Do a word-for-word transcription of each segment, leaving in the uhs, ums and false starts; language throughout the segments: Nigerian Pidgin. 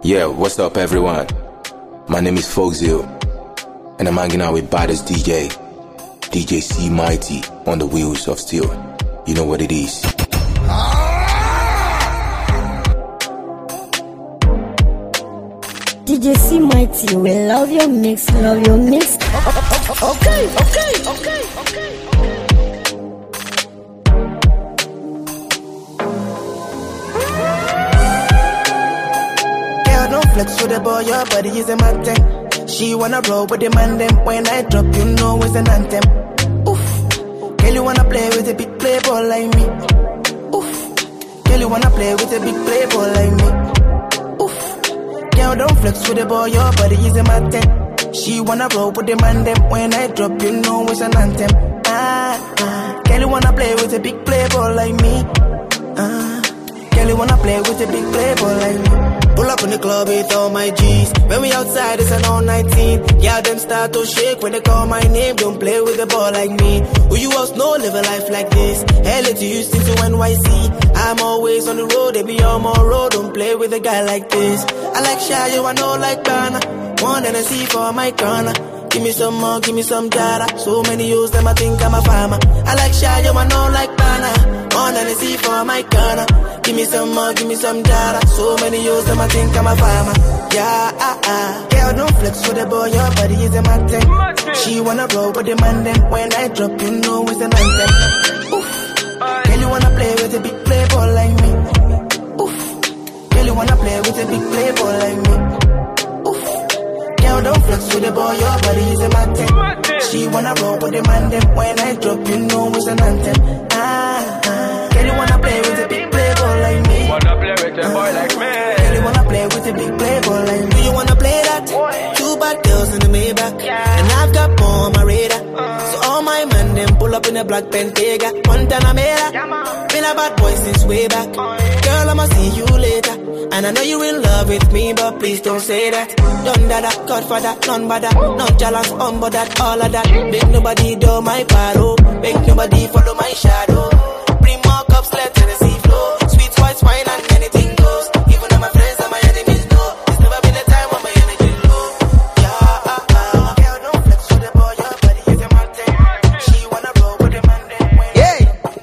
Yeah, what's up everyone? My name is Fogzil, and I'm hanging out with baddest D J, D J C Mighty on the wheels of steel. You know what it is. D J C Mighty, we love your mix, love your mix. Okay, okay, okay, okay. Girl, don't flex with the boy, your body is a mountain. She wanna roll with the man, them when I drop, you know it's an anthem. Oof, girl, you wanna play with a big playboy like me. Oof, girl, you wanna play with a big playboy like me. Girl, don't flex with the boy, your body is a mountain. She wanna roll with the man, them when I drop, you know it's an anthem. Ah, ah. Girl, you wanna play with a big playboy like me. Ah, girl, you wanna play with a big playboy like me. Pull up in the club with all my G's. When we outside, it's an all nineteen. Yeah, them start to shake when they call my name. Don't play with a ball like me. Who you else know live a life like this? L A to Houston to N Y C. I'm always on the road, they be on my road. Don't play with a guy like this. I like shy, you I know like Ghana. One and a C for my corner. Give me some more, give me some data. So many use them, I think I'm a farmer. I like shy, you I know like Ghana. One and a C for my corner. Give me some more, give me some data. So many use them, I think I'm a farmer. Yeah, ah, ah. Girl, don't flex with the boy, your body is a mountain. She wanna roll with the man, then when I drop, you know it's an anthem. Oof. Girl, you wanna play with a big playboy like me. Oof. Girl, you wanna play with a big playboy like me. Oof. Girl, don't flex with the boy, your body is a mountain. She wanna roll with the man, then when I drop, you know it's an anthem. Ah, ah. Girl, you wanna play with a big playboy like me. Wanna play with a boy like me. Girl, you wanna play with a big playboy like me. Do you wanna play that? Two bad girls in the Maybach, and I've got more on my radar. So all my men them pull up in a black Bentayga, Guantanamera. Been a bad boy since way back. Girl, I'ma see you later. And I know you in love with me, but please don't say that. Done that, Godfather, none but that. No challenge, on but that, all of that. Make nobody do my paro. Make nobody follow my shadow. Bring more cups, let Tennessee flow. Sweet white wine and anything goes. Even though my friends and my enemies know. There's never been a time when my energy low. Yeah, ah, ah. Girl, don't flex with the boy, your body is a mountain. She wanna roll with the man, then when yeah.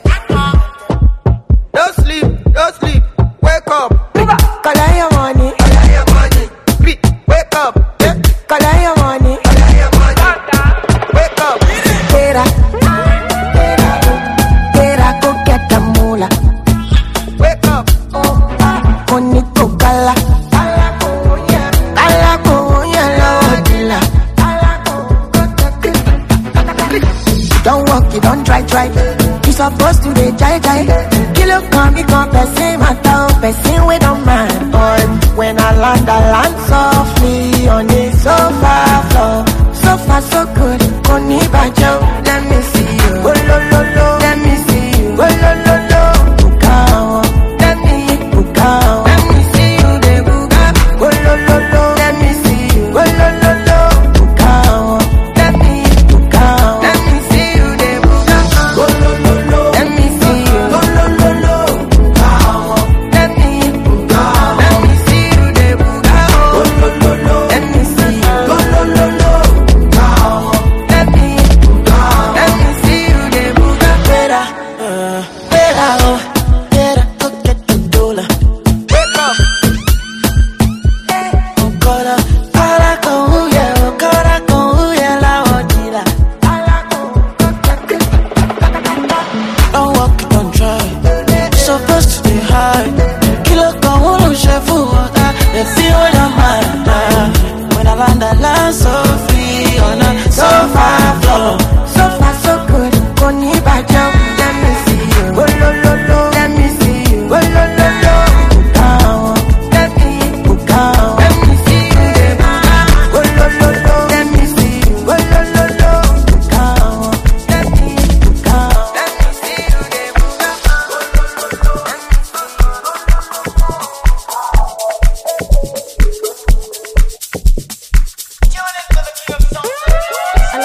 Don't sleep, don't sleep. Wake up. Collect your money. Collect your money. Sleep. Wake up. Yeah. Collect your money. Collect your money. Wake up. Tera, tera, tera, go get the moolah. Wake up. Koniko kala, kala koya, kala koya la odila. Don't walk, you don't try, try. You supposed to be jai jai. Kilo come, you come, person matter, person we don't mind. But when I land, I land softly on the sofa floor. So far, so good. Koni bajo, let me see you. Oh lo lo lo, let me see you. Oh lo lo lo, bukao, let me bukao. Let me see you, de buga. Oh lo lo lo, let me see you. Oh lo lo lo, bukao, let me bukao. Let me see you, de buga. Oh lo lo lo, let me see you. Oh lo lo lo, bukao, let me bukao. Let me see you, de buga. Oh lo lo lo, let me see you. Oh lo lo lo, bukao, let me bukao. Let me see you, de buga. Better, uh, better, oh, better, go get the dollar. Wake up. Okora, ala kohuye, okora kohuye la odila. Don't walk, don't try. Supposed to be high. Kilo kohulu shefu water. They feel what I'm at. When I land, I land so free on a sofa floor. So far, so good. Koni bajo, let me see you. Oh lo lo lo, let me see you. Oh lo lo lo, bukao, let me bukao. Let me see you, baby. Oh lo lo lo, let me see you. Oh lo lo lo, bukao, let me bukao. Let me see you, baby.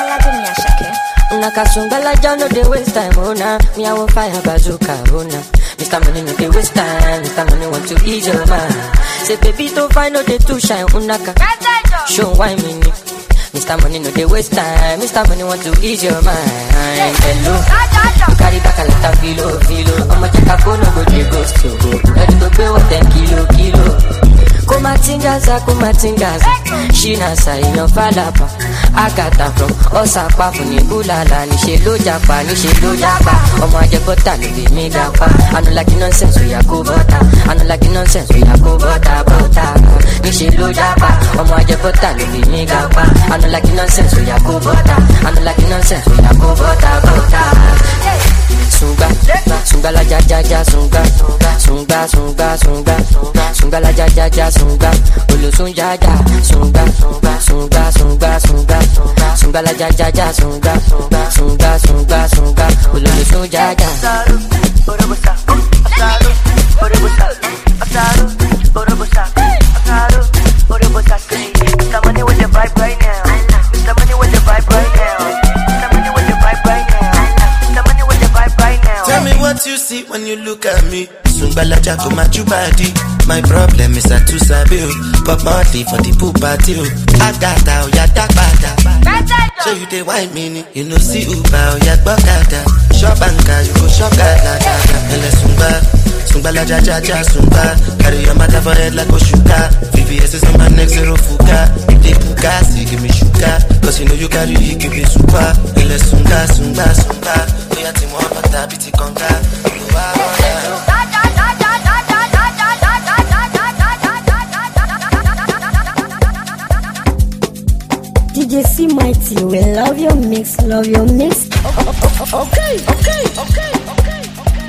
Una kasungala, y'all know they waste time, oh nah. Me I want fire bazooka, oh nah. Mister Money no dey waste time. Mister Money want to ease your mind. Say baby don't find no dey too shine unaka. Show why me ni. Mister Money no dey waste time. Mister Money want to ease your mind. Hello, you carry back a lot of kilo, kilo. I'ma check a phone, no go dey ghost to go. Ready to pay what ten kilo, kilo. Kumatingaza, kumatingaza. She na say no falapa. Agata from Osapa funi ulala. Ni she lo japa, ni she lo japa. Omo aje bota ni be me gapa. I no like nonsense, we a go bota. I no like nonsense, we a go bota, bota. Ni she lo japa. Omo aje bota ni be me gapa. I no like nonsense, we a go bota. I no like nonsense, we a go bota, bota. Sunga, sunga la ja ja ja sunga, sunga sunga sunga, sunga la ja ja ja sunga, ulu sunga ja sunga, sunga sunga sunga, sunga la ja ja ja sunga, sunga sunga sunga, ulu sunga ja. Orobosa, asaro, orobosa, asaro, orobosa, asaro, orobosa. Mister Money with the vibe right now. Mister Money with the vibe right now. Mister Money with the vibe right now. Mister Money with the vibe right now. Tell me what you see when you look at me. Sungbala jako machubadi. My problem is I too sabi. Pop money for the poop party. Agata o ya dagbada. So you dey wine me, you know see Uber o ya gbokada. Shop anka you go shop gada gada. Ele sungba, sungbala ja ja ja sungba. Carry your matter for head like Oshuka. V V S is on my neck zero fuka. You dey puka, see give me sugar. Cause you know you carry it, give me super. Ele sunga, sunga, sunga. Oya ti mo bata biti konga. D J C Mighty, we love your mix, love your mix. Okay, okay, okay, okay.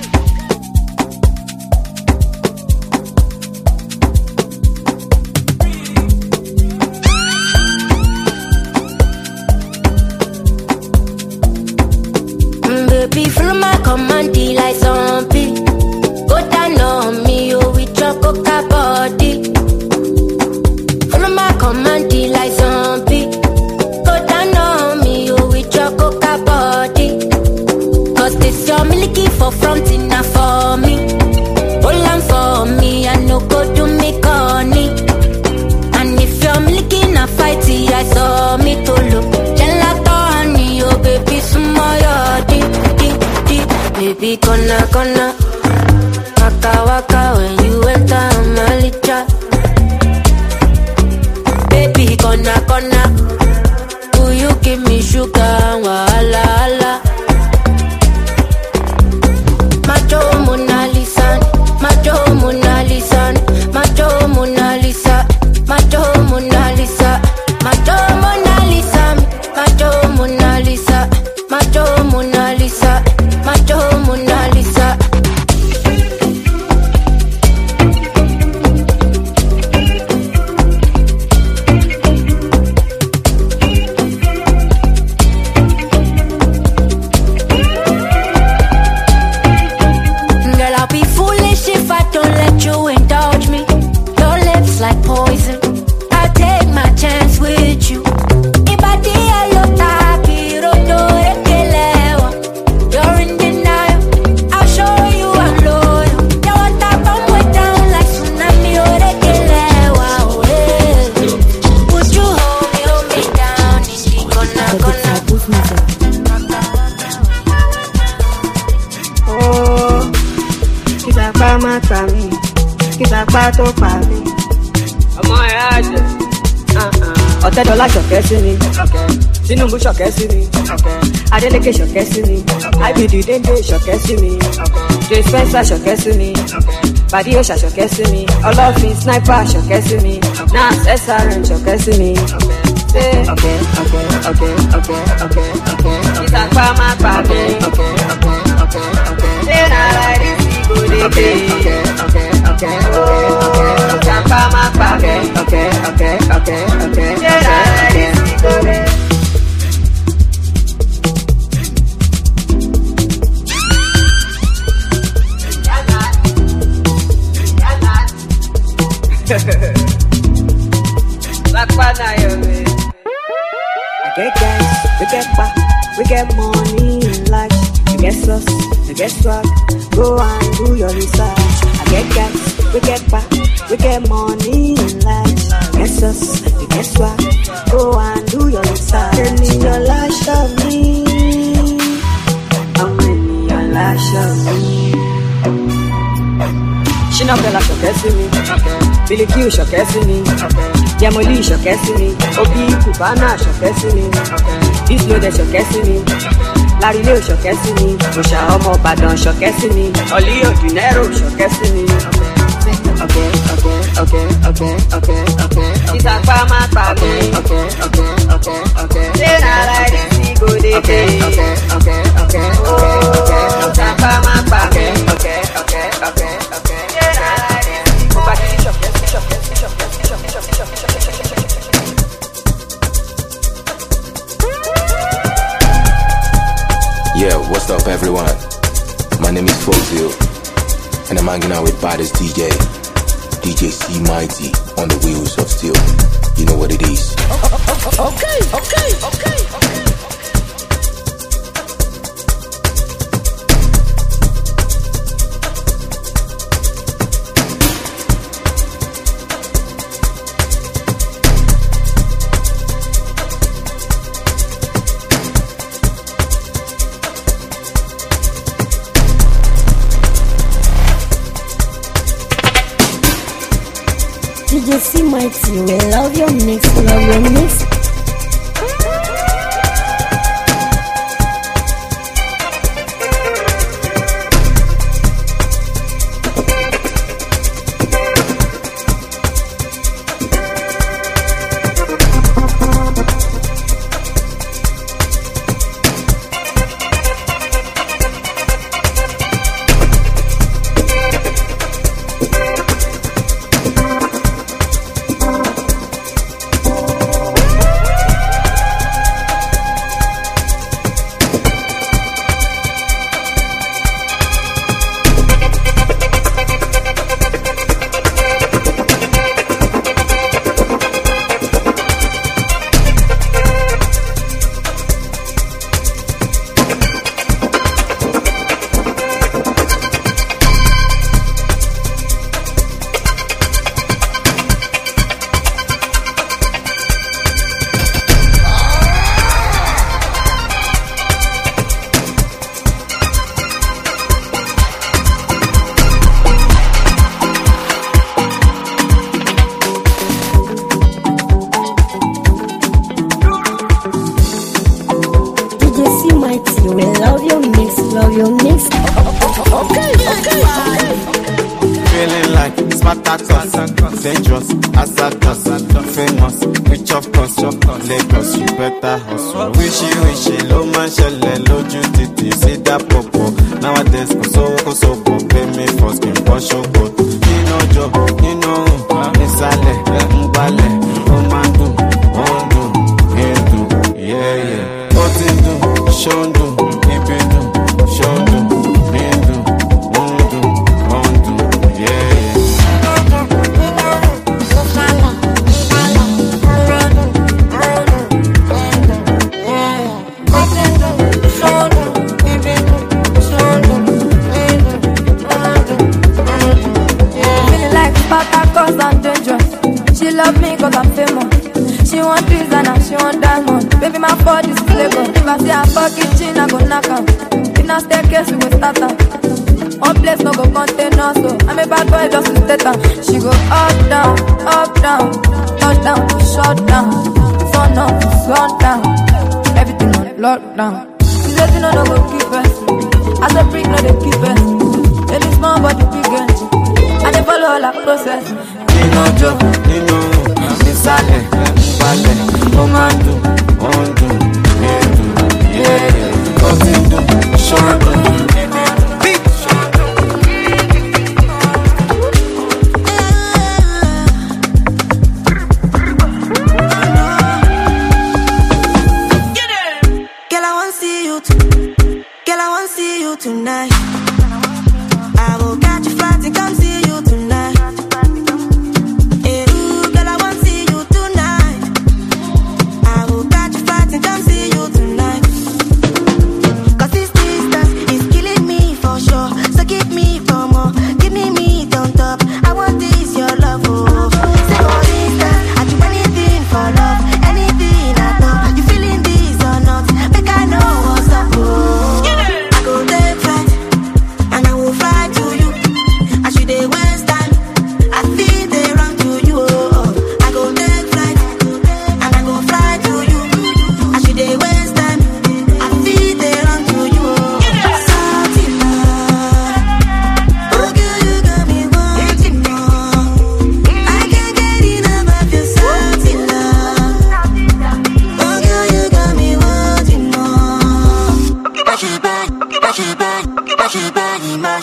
Baby, follow my command, like zombie. Go down on me, oh, with your coca body. Follow my command, like zombie. Go down on me, oh, with your coca body. Cause this your milky for front enough for me. Hold on for me, I no go do me corny. And if you're milky na fighty, I saw me to look. Gelato honey, oh baby, smile, deep, deep, deep. Baby, gonna, gonna. Waka, waka, when you enter my licha. Baby, gonna, gonna. Will you give me sugar, wala, wala. Macho Mona Lisa, Macho Mona Lisa, Macho Mona Lisa, Macho Mona Lisa, Macho Mona Lisa, Macho Mona Lisa, Macho Mona Lisa, Macho Mona Lisa. Like poison, I'll take my chance with you. Ibadi alota, piro dore kelewa. You're in denial, I'll show you I'm loyal. You want to bomb way down like tsunami ore kelewa. Oh, yeah. Would you hold me, hold me down in the gonna, gonna. Oh, kita pa mata mi, kita pa to pa mi. Ọ̀tẹ́dọ́lá ṣọ̀kẹ́ sí mi, Tinubu ṣọ̀kẹ́ sí mi, Adeleke ṣọ̀kẹ́ sí mi, I B D Dende ṣọ̀kẹ́ sí mi, Joe Spencer ṣọ̀kẹ́ sí mi, Badi Osha ṣọ̀kẹ́ sí mi, Ọlọ́fin Sniper ṣọ̀kẹ́ sí mi, Nas S R M ṣọ̀kẹ́ sí mi. Ṣé ọ̀kẹ́ ọ̀kẹ́ ọ̀kẹ́ ọ̀kẹ́ ọ̀kẹ́ ọ̀kẹ́ ìsàpá máa pa mí. Ṣé nàrà rí sí gbòdèdè? Okay, okay, okay, Japa máa pa mí. Okay, okay, okay, okay, ṣé nàrà rí sí gbòdèdè? I get guys, we get back, we get money in life. We get sauce, we get swag. Go and do your research. I get gas, we get back, we get money in life. Get sus, we get swag. Go and do your research. Tell me your lash of me. How many your lash of me? Shina Bella ṣọ̀kẹ́ sí mi, Billy Q ṣọ̀kẹ́ sí mi, Yemoli ṣọ̀kẹ́ sí mi, Obi Cubana ṣọ̀kẹ́ sí mi, Islode ṣọ̀kẹ́ sí mi, Larile ṣọ̀kẹ́ sí mi, Òṣà ọmọ Ìbàdàn ṣọ̀kẹ́ sí mi, Oli Odunero ṣọ̀kẹ́ sí mi. Okay, okay, okay, okay, okay, okay. Ìsàpá máa pa mí. Okay, okay, okay, okay. Ṣé nàrà ẹni tí kò dé ké? Okay, okay, okay, okay, okay. Ìsàpá máa pa mí. Okay, okay, okay, okay. Ṣé nàrà ẹni tí kò bá kí ṣọ̀kẹ́ sí ṣọ̀kẹ́ sí ṣọ̀kẹ́ sí ṣọ̀kẹ́ ṣọ̀kẹ́ ṣọ̀kẹ́ ṣọ̀kẹ́ ṣọ̀kẹ́. Yeah, what's up everyone? My name is Fogzio, and I'm hanging out with baddest D J, D J C Mighty on the wheels of steel. You know what it is. Okay, okay, okay, okay. D J C Mighty, we love your mix, love your mix. We love your mix, love your mix. Okay, okay, okay. Feeling like Spartacus, dangerous, hazardous, famous, rich of course, Lagos, you better hustle. Wishy, wishy, low man, shelle, loju titi, see that popo. Nowadays, go so, go so, pay me for skin, wash your coat. Nino job, Nino, Nisale, Mbale, Omandu, Ondu, Hindu, yeah, yeah. Otindu, Shondu, Ibindu, Shondu, Hindu, Mundu, Ondu, yeah, yeah. Feeling like Spartacus, I'm dangerous. She love me cause I'm famous. She want trees and she want diamond. Baby, my body is flavor. If I see her pocket chin, I go knock her. In a staircase, we go start her. One place no go contain us, so I'm a bad boy just to state her. She go up, down, up, down, touch down, shut down, sun up, sun down, everything on lockdown. She said you know no go keep us. As a freak, no they keep us. Then it's small body bigger, and they follow all our process. Nino job, Nino, Nisale, Mbale, Omandu, Ondu, Hindu, yeah, yeah. Otindu, Shondu, Big Shondu. Girl, I want see you. T- Girl, I want see you tonight. I will catch you flight and come see you tonight. Eh, ooh, girl, I want see you tonight. I will catch you flight and come see you tonight. 'Cause this distance is killing me for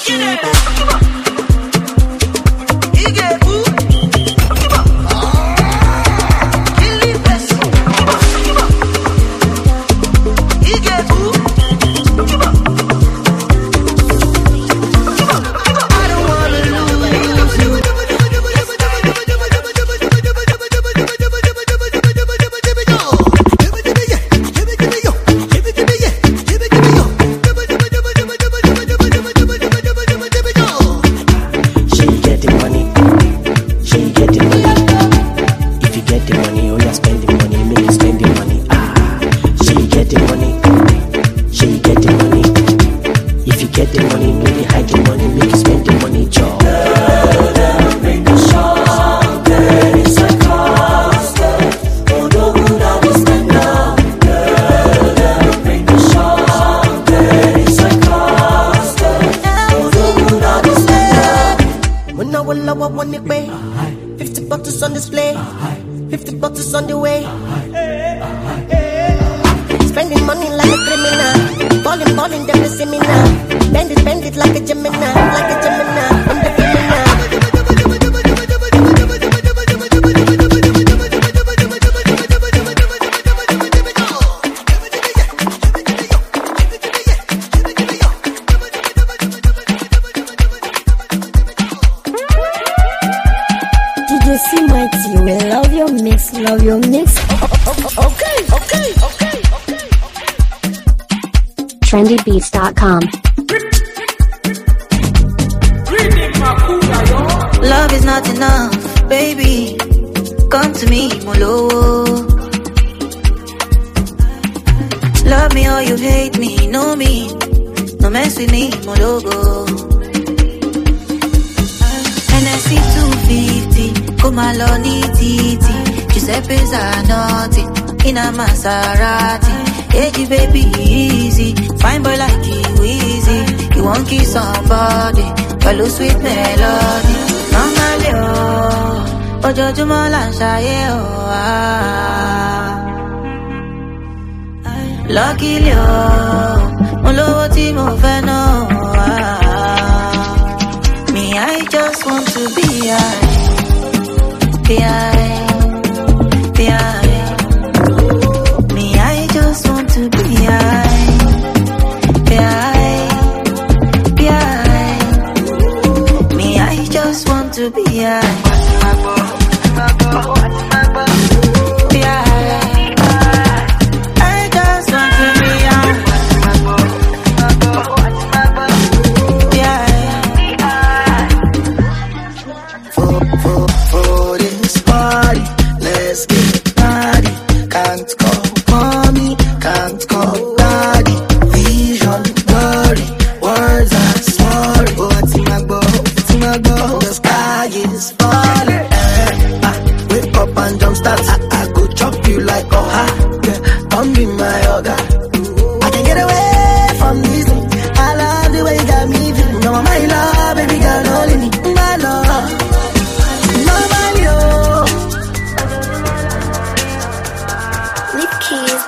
trendy beats dot com. Love is not enough, baby. Come to me, Molo. Love me or you hate me, know me. No mess with me, Mologo. N S C two fifty, come along, Titi. Giuseppe Zanotti, in a Maserati. Hey, baby, easy. Fine boy like you, easy. You won't kiss somebody. Follow sweet melody. Normally, oh, ojoojúmọ́ là ń ṣayé, oh, ah. Luckily, oh, mo lówó tí mo fẹ́ ná, oh, ah. Me, I just want to be high. Be high. Be high. Me, I just want to be high. Be high. Be high. Me, I just want to be high. Be high. I just want to be high. Be high. For, for, for this party, let's get naughty. Can't call mommy, can't call daddy. Vision blurry, words are sorry. Oh, it's in my bow, it's in my bow. The sky is falling. Eh, ah, wake up and jump start. I, I go chop you like oh ha. Yeah, come be my other. I can get away from this. I love the way you got me feeling. No, my love, baby girl, only me. My love, nobody, oh. Lip keys.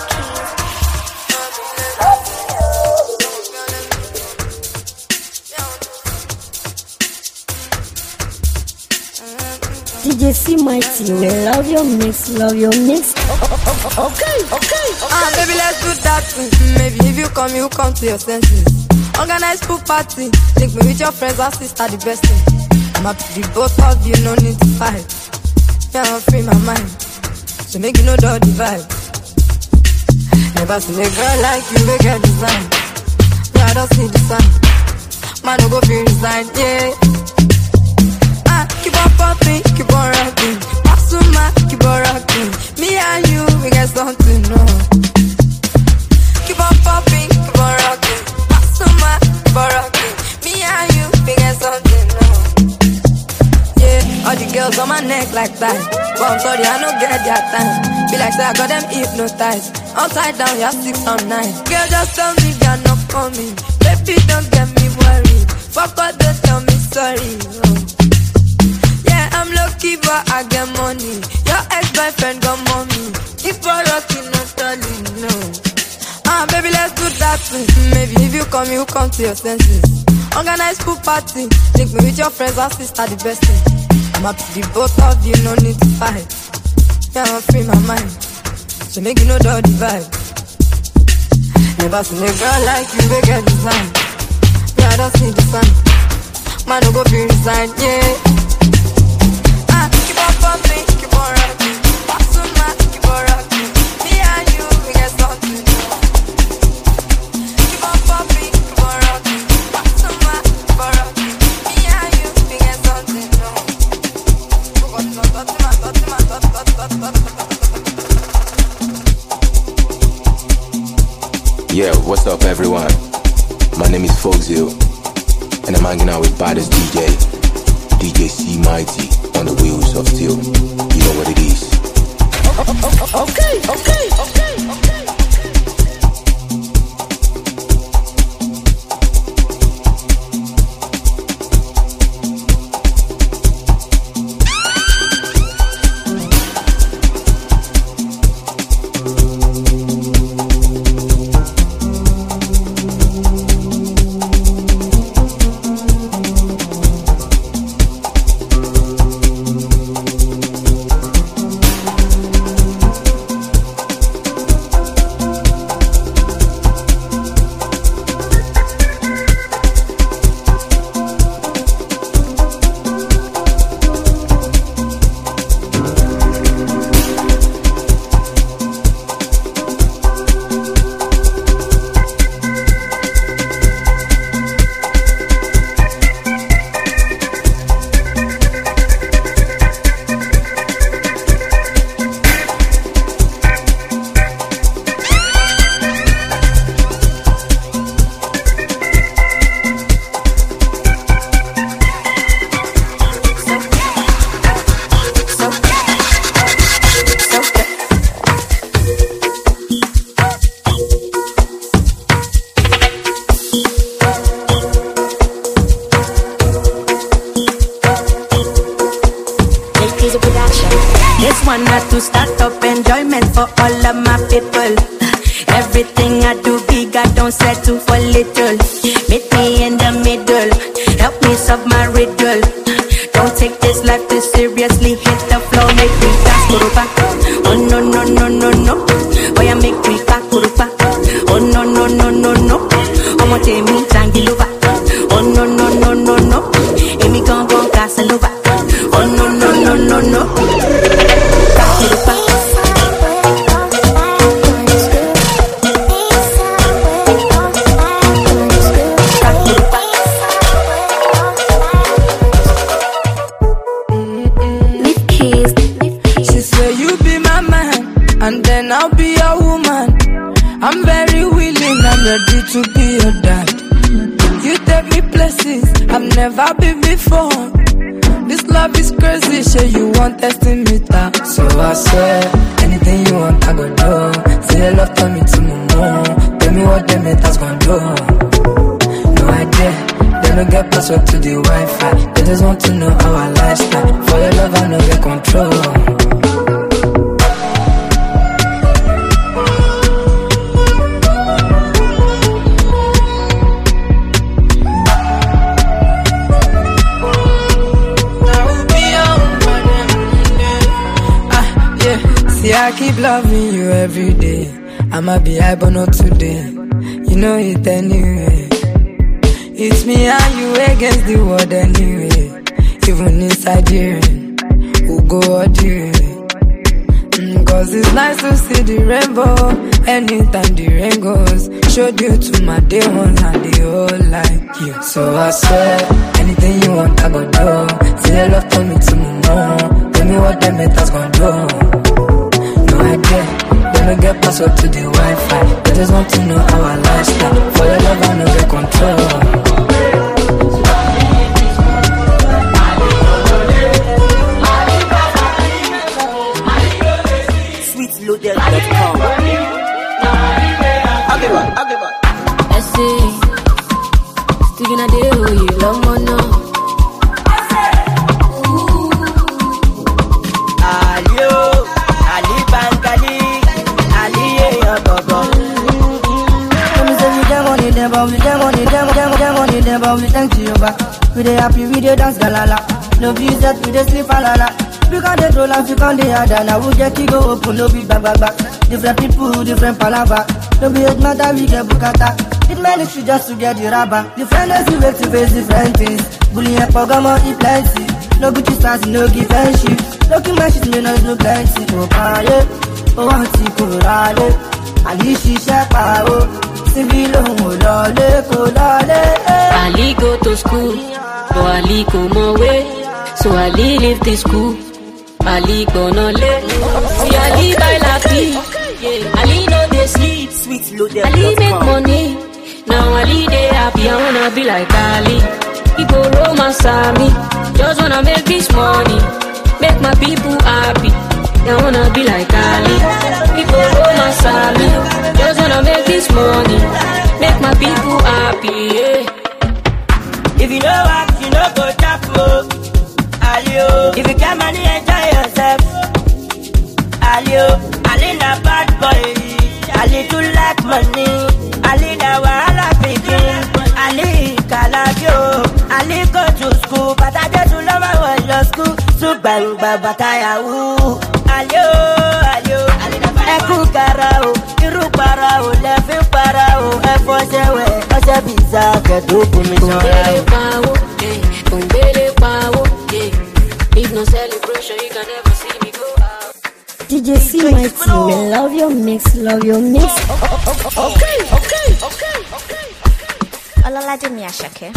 D J C Mighty, we love your mix, love your mix. Okay, okay, okay. Ah, baby, let's do that thing. Maybe if you come, you come to your senses. Organize pool party. Link me with your friends, our sister, the best thing. I'm happy the both of you, no need to fight. Yeah, I'll free my mind. So make you know the vibe. Never seen a girl like you, we get design. Yeah, I don't see the sign. Man, no go feel resign, yeah. Ah, keep on popping, keep on rocking. Pasuma, keep on rocking. Me and you, we get something, no. Keep on popping, keep on rocking. Pasuma, keep on rocking. Me and you, we get something, no. Yeah, all the girls on my neck like that. But I'm sorry, I don't get their time. Be like, say I got them hypnotized. Upside down, you're six on nine. Girl, just tell me you're not coming. Baby, don't get me worried. Fuck all, don't tell me sorry. Oh. Yeah, I'm lucky, but I get money. Your ex-boyfriend got money. If we're rocking, not darling, no. Ah, baby, let's do that thing. Maybe if you come, you come to your senses. Organize pool party. Link me with your friends and sister, the best thing. I'm happy the both of you, no need to fight. Yeah, I'm free my mind. So make you know the vibe. Never seen a girl like you, they get design. Yeah, I don't see the sun. Man, no go be resigned, yeah. Ah, keep on pumping, keep on rocking. Pass on my, keep on rocking. Me and you, we get something. Keep on pumping, keep on rocking. Pass on my, keep on rocking. Me and you, we get something. No. Yeah, what's up everyone? My name is Fogzil, and I'm hanging out with baddest D J, D J C Mighty, on the wheels of steel. You know what it is. Okay, okay, okay, okay. This one had to start up enjoyment for all of my people. Everything I do big, I don't settle for little. Meet me in the middle, help me solve my riddle. Don't take this life too seriously, hit the floor, make me dance, kurupa. Oh no no no no no, oh yeah, make me back, kurupa. Oh no no no no no, I'ma take me tangiluva. Oh no no no no no, Amy gon' gon' Casanova. Oh no no no no no, kurupa. And then I'll be a woman. I'm very willing, I'm ready to be your dad. You take me places I've never been before. This love is crazy, shit, you want testing me that. So I swear, anything you want I go do. Say your love, tell me to me more. Tell me what them haters gon' do. No idea, they don't get password to the Wi-Fi. They just want to know our lifestyle. For your love I know get control. I keep loving you every day. I'ma be high but not today. You know it anyway. It's me and you against the world anyway. Even inside here, we'll go all the way. mm, Cause it's nice to see the rainbow anytime the rain goes. Showed you to my day ones and they all like you. So I swear, anything you want I go do. Say your love, tell me to me more. Tell me what them haters gon' do. Idea. They don't get password to the Wi-Fi. They just want to know our lifestyle. For your love I know get control. sweet loaded dot com. I'll give up, I'll give up. I see. Still gonna do you love more now. them, but we them money, them, them, them money, them, but we thank Jehovah. We dey happy, we dey dance galala. No views that we dey sleep alala. We can dey roll and we can dey hard, and we get to go open, no be back, back, back. Different people, different palava. No be it matter, we get bukata. It managed just to get the rubber. Different days we wait to face different things. Bullying and pogamo, it plenty. No Gucci stars, no give friendship. No keep my shit, me no, no plenty. Oh, pale, oh, auntie, kurale. Ali, she shepa, oh. Civilo, oh, lole, kolale. Ali go to school, but Ali go my way. So Ali leave the school. Ali gonna lay. See Ali buy lappy. Yeah. Ali no dey sleep. Sweet loaded. Ali make money. Now Ali dey happy. I wanna be like Ali. He go romance me. Just wanna make this money. Make my people happy. I wanna be like Ali. He go romance me. Just wanna make this money. Make my people happy. Yeah. If you know what, you know go tap low. Alio, if you get money, enjoy yourself. Alio, Ali na bad boy. Ali too like money. Ali na wahala picking. Ali kalabio. Ali go to school, but I just love my one your school. So bang bang bataya woo. Alio, alio. Eku karao, iru parao, lefi parao. Efo sewe, ose biza ketu kumisho. Kumbele pawo, eh, kumbele pawo. If no celebration, you can never see me go out. D J C Mighty, we love your mix, love your mix. Oh, oh, oh, okay, okay, okay, okay. Olalaje mi Asake.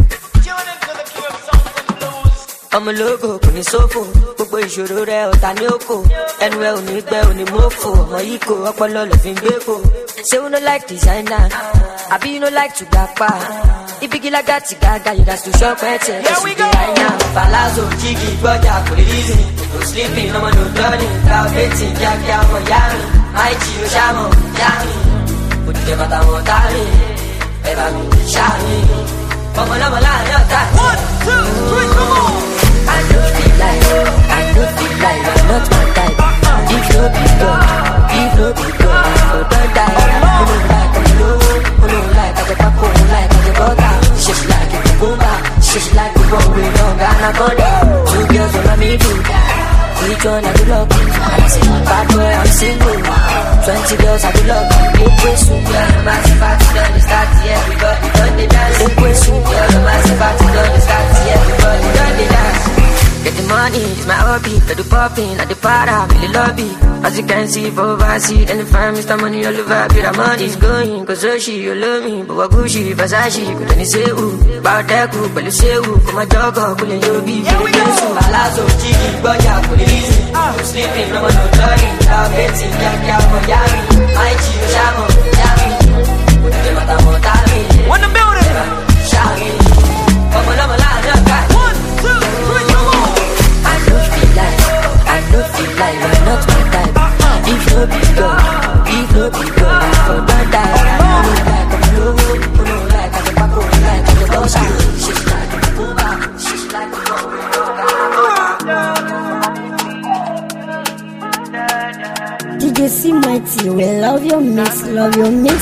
ọmọ ológo kò ní sófò gbogbo ìṣòro rẹ ọ̀tá ní òkò ẹnu ẹ ò ní gbẹ ò ní mọ́fò ọmọ yìí kò ọpọlọ lè fi ń gbé kò ṣé you no like designer àbí you no like to gbapá ibigilaga ti gàgà you gats to shop ẹ tiẹ̀ ẹ sì dé àìná. palazzo jígì gbọ́jà kò lè rí sí no sleeping ọmọ no dọ́ọ̀nì calculating kíákíá ọmọ yá mi àìjí ó ṣàmọ̀ yá mi òdìdẹ bàtà wọn tá mi ẹ bá mi ṣá mi ọmọ lọ́mọ láàrin ọ̀tá. one two three come on. I don't feel like, I don't feel like you're not my type. If no be God, if no be God, I for don't die. You know like I'm low, you know like I'm a papo, like I'm a butter. She's like a boomba, she's like the one we don't got a gun. Two girls on my middle, each one I do love. I say, bad boy, I'm single. Twenty girls I do love. Big way soup, yeah, the massive party done, the start, yeah, everybody done the dance. Big way soup, yeah, the massive party done, the start, yeah, everybody done the dance. Get the money, it's my hobby. Got the popping, at the para, really lobby. As you can see, for overseas, and the fam, Mister Money all over. Be the money's going, cause so she, you love me. But what Gucci, Versace, could any say who? About that cool, but you say who? Come on, dog, cool, and you'll be very good. Palazzo, Jiggy, Boya, cool, easy. No sleeping, no one, no jogging. Without betting, yeah, yeah, for Yami. I cheat, Shamo, Yami. Put the matter, Motami. One the building. Shami. Come on, I'm a line, one, two, three, come on. I don't feel like, I don't feel like you're not my type. If no be God, if no be God, I for don't die. You know like I'm low, you know like I'm a papo, like I'm a boss. She's like a booba, she's like a booba. D J C Mighty, we love your mix, love your mix.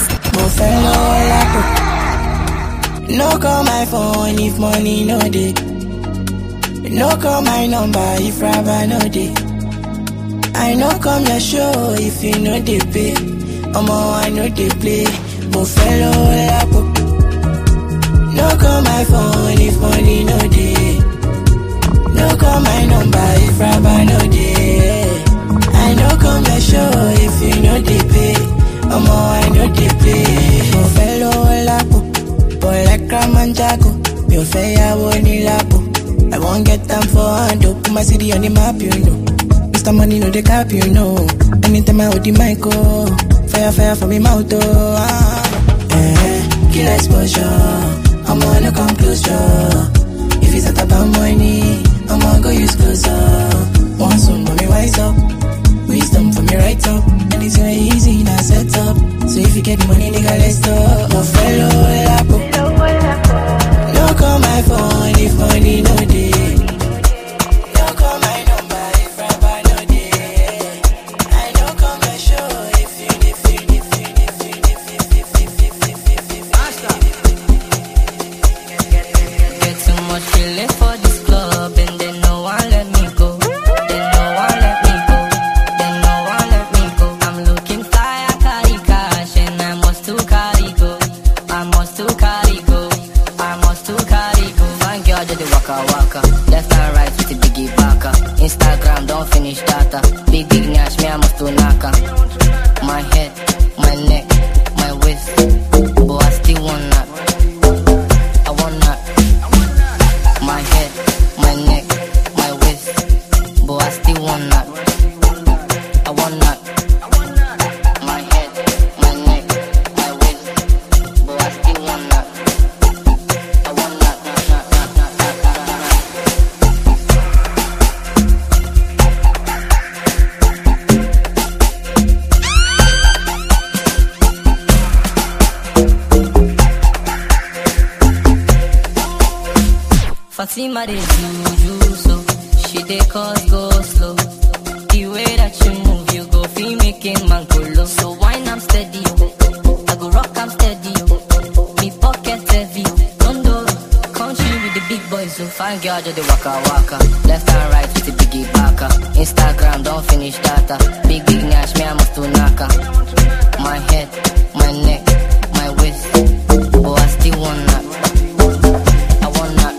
No call my phone if money no dey. No call my number if rubber no dey. I no come your show if you know dey pay. Omo I know dey play. Mo fellow lapo. No call my phone if money no dey. No call my number if rubber no dey. I no come your show if you know dey pay. Omo I know dey play. Mo fellow lapo. Boy like Ramanjago. Mi ò fẹ́ yàwó ní lapo. I won't get time for hand. Put my city on the map, you know. Mister Money no the cap, you know. Anytime I hold the mic, oh, fire, fire for me mouth, oh. Ah. Eh, kill exposure. I'm gonna come closer. If it's not about money, I'm gonna go use closer. Want some mommy wise up. Wisdom for me right up. And it's very easy, now set up. So if you get the money, nigga, let's go. No fellow, lapo. No call my phone if money no dey. No call my number if rubber no dey. I no come your show if you if you if you if you if you if you if you if you if you. chilling for this club and they no one let me go. They no one let me go. They no one let me go. I'm looking fly, I carry cash and I must to carry go. I must to carry go. I must to carry go. Fine girl, do the waka waka. Left and right with the biggie baka. Instagram, don't finish data. Big big nash, me I must to naka. My head, my neck, my waist. But I still want that. I want that. My head, my neck, my waist. But I still want that. I want that. My head, my neck, my waist. But I still want that. I want that. Fatima dey juju so she dey cause go slow. The way that you move, you go feel making man go low. So wine I'm steady, oh. I go rock I'm steady, oh. Me pocket heavy, don't do country with the big boys. So fine girl just dey waka waka. Left and right with the biggie baka. Instagram don't finish data. Big big nash, me I must to naka. My head, my neck, my waist. Oh I still want that. I want that.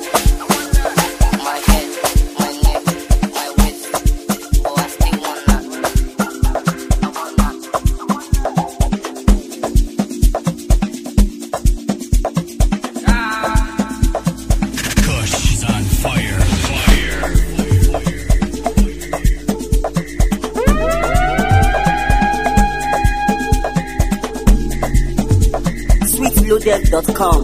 Loaded dot com.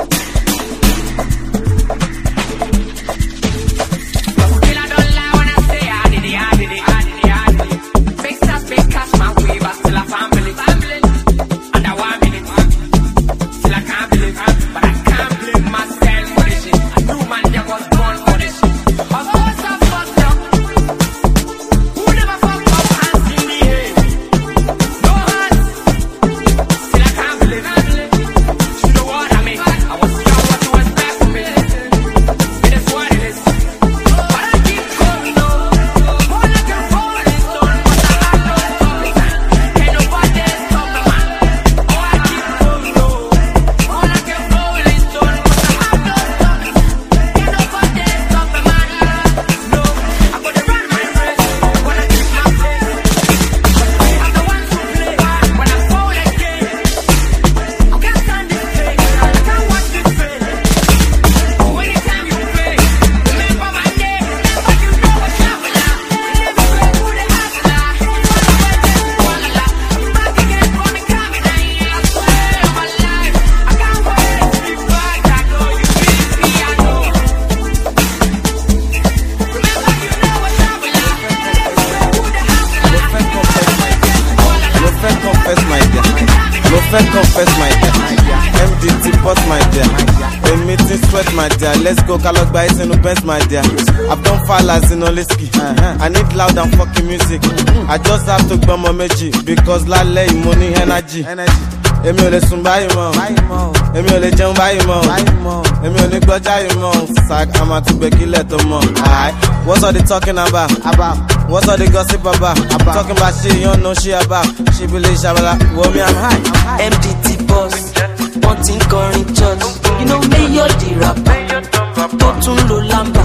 Let's go, Kalok is in the best, my dear. I've done falas in Oliski. I need loud and fucking music. I just have to bum my meji because la lay money energy. Emi ole sun bayi mo, emi ole jẹun bayi mo, emi ole gbọja mo. Sag ama tu bekile to mo. Alright, what's all the talking about? About what's all the gossip about? About talking about shit you don't know shit about. She believe shabala, well me I'm high. M D T boss, wanting current church. You know me you're the rapper. Totun lo lamba,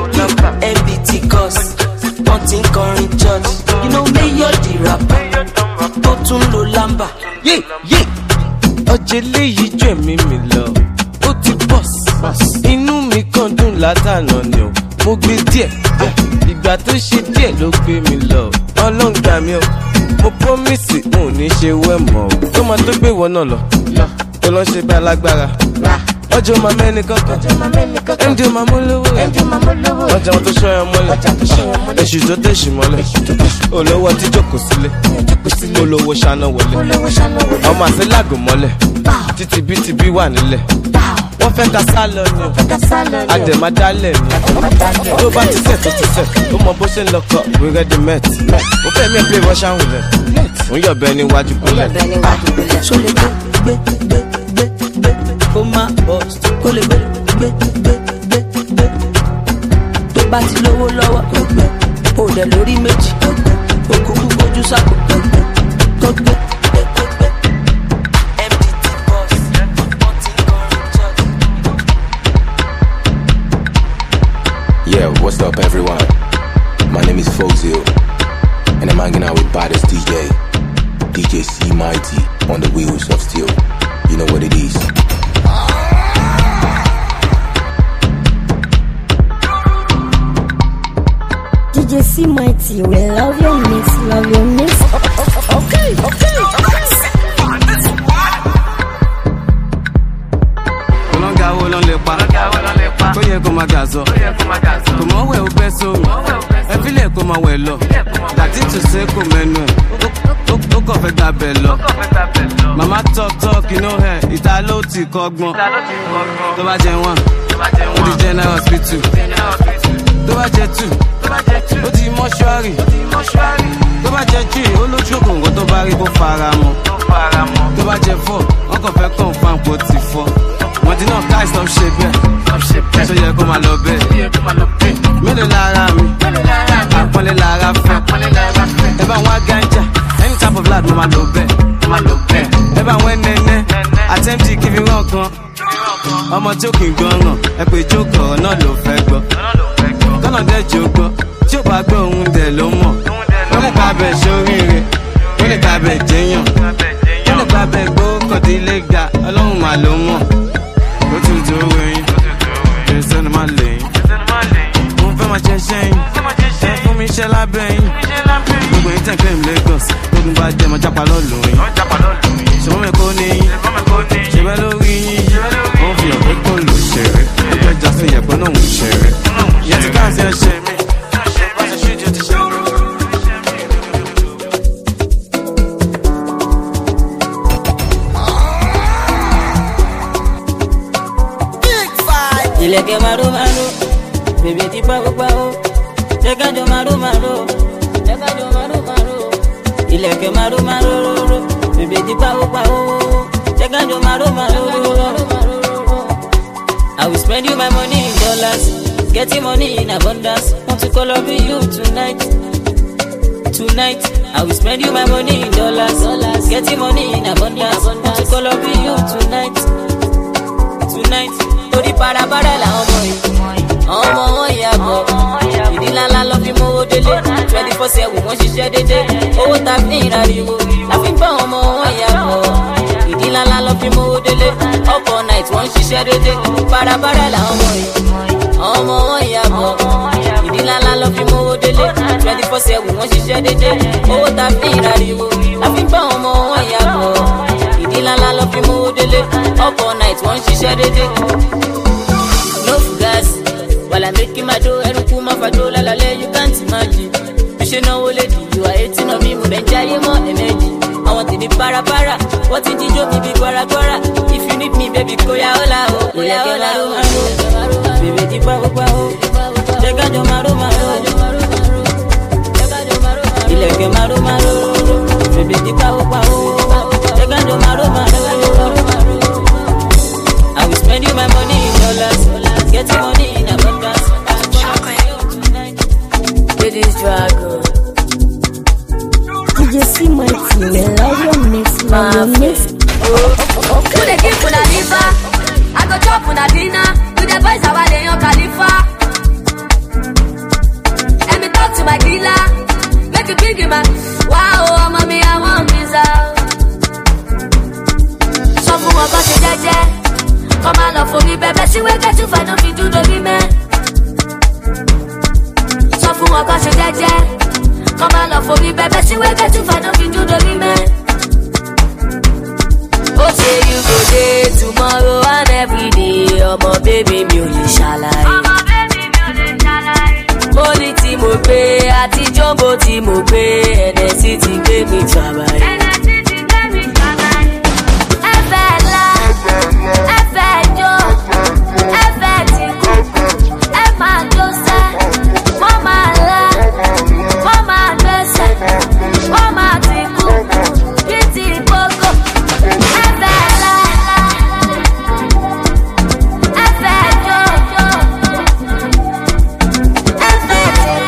M B T cause, wanting current church. You know me you're the rapper. Totun lo lamba. Yeah, yeah. Ọjẹ́lẹ̀ yìí jù ẹ̀mí mi lọ, ó ti bọ́s. Inú mi kàn dùn látànà ni o, mo gbé díẹ̀. Ìgbà tó ṣe díẹ̀ ló gbé mi lọ. Ọlọ́run gbà mí o, mo promise n ò ní ṣe wẹ́ mọ́ o. Tó máa tó gbé ìwọ náà lọ, tó lọ ṣe bí alágbára. Ọjọ́ máa mẹ́ni kankan, M D máa mú lówó. Ọjà wọn tó ṣọ́ ẹ mọ́lẹ̀, èṣù tó tẹ̀sí mọ́lẹ̀. Olówó tí jókòó sílé, olówó ṣáná wọlé. Ọmọ àti lágò mọ́lẹ̀, títí bí ti bí wà nílẹ̀. Wọ́n fẹ́ ka sálọ ni o, àdèmádálẹ̀ ni. Tó bá ti sẹ̀ tó ti sẹ̀, ó mọ bó ṣe ń lọ kọ́, we ready met. Ó fẹ́ mi ẹ̀ play Russian roulette, ó ń yọ̀bẹ níwájú kúlẹ̀. Ṣó lè gbé gbé gbé gbé gbé kó má bust, kó lè gbé gbé gbé gbé gbé lọ́wọ́ ó dẹ̀ lórí méjì òkú gbójú sápò tó gbé. Yeah, what's up everyone? My name is Fozil, and I'm hanging out with baddest D J, D J C Mighty on the wheels of steel. You know what it is. D J C Mighty, we love your mix, love your mix. Okay, okay, okay. Olonga wo lon le pa, tó yẹ kó máa gà sọ, kò mọ̀ wẹ̀ ó bẹ́ sómi, ẹ fílẹ̀ kó máa wẹ̀ lọ, dàtí tù sé kò mẹ́nu ẹ̀, ó kàn fẹ́ gbà bẹ̀ lọ. Màmá talk talk inú ẹ̀, ìta ló ti kọ́gbọ́n, tó bá jẹ wọ́n, ó di general hospital, tó bá jẹ two, ó di mọ́ṣúárì, tó bá jẹ three, ó lójú òkùnkùn tó bá rí kó fara mọ́, tó bá jẹ four, wọ́n kàn fẹ́ confirm kó ti fọ́. Wọ́n ti náà káì stop ṣe bẹ́ẹ̀, tó yẹ kó máa lọ bẹ́ẹ̀. Mélòó lára mi, àpọ́nlé lára fẹ́. Ẹ bá wọn gánjà, any type of lad mo máa lọ bẹ́ẹ̀. Ẹ bá wọn nẹ́nẹ́, attempt kí fi rán kan. Ọmọ tí ó kì í gbọ́ràn, ẹ pé jókòó náà ló fẹ́ gbọ́. Kọ́nà dẹ́ jókòó, tí ó bá gbọ́ òun dẹ̀ ló mọ̀. Ó lè ká bẹ̀ sóríire, ó lè ká bẹ̀ jẹ́yàn. Ó lè ká bẹ̀ gbókòdílé ga, ọlọ́run mà ló mọ̀. Ó ti tó wẹ̀yìn, ẹ̀ sẹ́ni máa lẹ́yìn. Mo fẹ́ máa jẹ ṣẹ́yìn, ẹ fún mi iṣẹ́ lábẹ́yìn. Gbogbo yín tẹ̀ claim Lagos, tógun bá jẹ́ mọ́ jápa lọ́lùyìn. Ṣùgbọ́n mi kò ní yín, ṣe bẹ́ẹ̀ lórí yín. Wọ́n fi ọ̀pẹ́ kò lò ṣeré, ó gbẹ́ jà sí ìyẹ̀pẹ́ náà ń ṣeré. Ìyẹn ti káàsì ẹ̀ ṣe mí. Ilẹ̀kẹ̀ maro maro, bèbè ti pàwó pàwó, jẹ́kájọ maro maro, jẹ́kájọ maro maro. Ilẹ̀kẹ̀ maro maro, bèbè ti pàwó pàwó, jẹ́kájọ maro maro. I will spend you my money in dollars, getting money in abundance. Want to call up you tonight, tonight. I will spend you my money in dollars, getting money in abundance. Want to call up you tonight, tonight. Torí parapara la ọmọ yìí, ọmọ wọn ìyá bọ̀, ìdí ńláńlá lọ fi mówó délé, twenty four seven wọ́n ṣiṣẹ́ dédé, owó ta fi ń rariwo, láfi gbọ́ ọmọ wọn ìyá bọ̀, ìdí ńláńlá lọ fi mówó délé, up all night wọ́n ṣiṣẹ́ dédé, parapara la ọmọ yìí, ọmọ wọn ìyá bọ̀, ìdí ńláńlá lọ fi mówó délé, twenty four seven wọ́n ṣiṣẹ́ dédé, owó ta fi ń rariwo, láfi gbọ́ ọmọ wọn ìyá bọ̀, ìdí ńláńlá lọ fi mówó délé, up all night wọ́n ṣiṣẹ́ dédé. No gas, while I'm making my dough, and Kuma Fado, la la la, you can't imagine. You should know, lady, you are hating on me, Benjay, more energy. I want to be para para, what in the joke, be guara guara. If you need me, baby, go ya hola, oh, ya hola, oh, baby, di pa pa oh, jaga jo maru maru, ileke maru maru, baby, di pa pa oh, jaga jo maru maru. I will spend you my money in dollars, getting money in abundance. With this dragon, D J C Mighty, we love your mix, love your mix. Who they give for the liver? I go chop for the dinner. With the boys I want on Khalifa. Let me talk to my dealer. Make it big man. Wow, mommy, I want pizza. So for what got you dead? Come on up for me, baby. See where get you find no fit do the women. So for what got you dead? Come on up for me, baby. See where get you find no fit do the women. Oh, say you go day tomorrow and every day. Oh, my baby, me only shall I. Oh, my baby, me only shall I. Money ti mo pay, ati jumbo ti mo pay. N S C ti gbé mi trabai. N S C ti gbé mi trabai. Ẹ̀fẹ̀ la, ẹ̀fẹ̀ jó, ẹ̀fẹ̀ ti kú, ẹ máa jó sẹ́, wọ́n máa la, wọ́n máa gbẹ́sẹ̀, wọ́n máa ti kú, bí ti gbogbo. Ẹ̀fẹ̀ la, ẹ̀fẹ̀ jó, ẹ̀fẹ̀ ti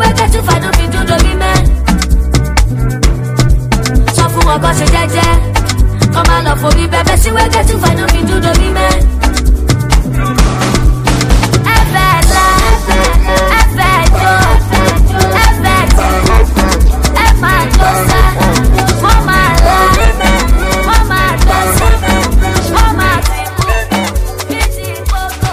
wey get you find no fit do to be man. Sọ fún wọn kọ́ ṣe jẹ́jẹ́, kọ́ máa lọ forí bẹ́bẹ́ sí wey get you find no fit do to be man. Ẹ fẹ́ la, ẹ fẹ́ jó, ẹ fẹ́ tẹ̀, ẹ máa jó sá, wọ́n máa la, wọ́n máa tó sá, wọ́n máa ti kú, bí ti gbogbo.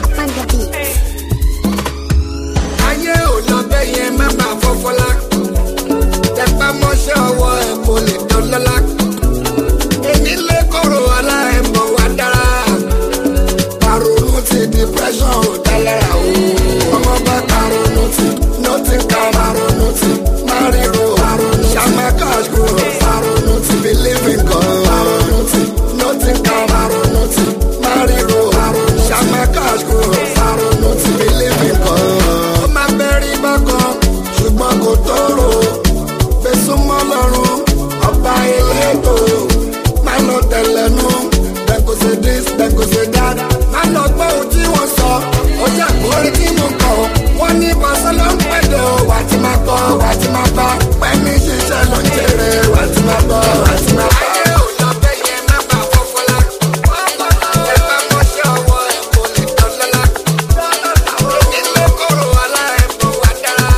Ayé ò lọ bẹ́ẹ̀ yẹn má bàa fọ́fọ́lá. Tẹpá mọ́ṣẹ́ ọwọ́ ẹ̀ kò lè dán lọ́lá. Èmi lé kóró aláìmọ̀ wá dára. Paronu ti depression ò dá lára o. Ọmọ bá paronu ti, nothing can paronu ti. Mariro paronu ti, Shama cash grow. Paronu ti, believe in God. Paronu ti, nothing can paronu ti. Mariro paronu ti, Shama cash grow. Paronu ti, believe in God. Ó máa bẹ́rí bákan, ṣùgbọ́n kò tóró. Fẹ̀sùnmọ́ lọ́rùn, ọba elétò. Máa lọ tẹ̀lẹ́nu, then go say this, then go say that. Máa lọ gbọ́ ohun tí wọ́n sọ, ó jẹ́ àkórí tí mo kọ̀. Wọ́n ní bọ́sẹ̀ ló ń pẹ̀lẹ́ o, wà á ti máa gbọ́, wà á ti máa bá. Pẹ̀mí ṣiṣẹ́ ló ń jèrè, wà á ti máa gbọ́, wà á ti máa bá. Ayé ò lọ bẹ́ẹ̀ yẹn má bàa fọ́fọ́lá. Ẹ bá mọ́ṣẹ́ ọwọ́ ẹ̀ kò lè dán lọ́lá. Ilé kóró aláìmọ̀ wá dára.